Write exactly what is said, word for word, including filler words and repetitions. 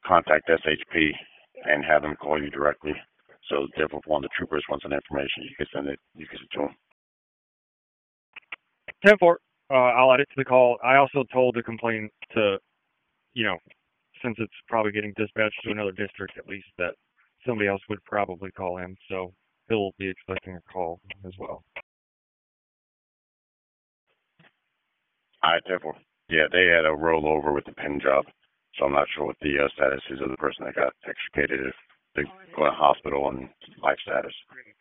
contact S H P and have them call you directly. So therefore, if one of the troopers wants some information, you can send it. You can send it to them. ten four. Uh, I'll add it to the call. I also told the complainant to, you know, since it's probably getting dispatched to another district, at least that somebody else would probably call him. So he'll be expecting a call as well. All right, therefore. Yeah, they had a rollover with the pin job, so I'm not sure what the uh, status is of the person that got extricated, if they're going to hospital and life status.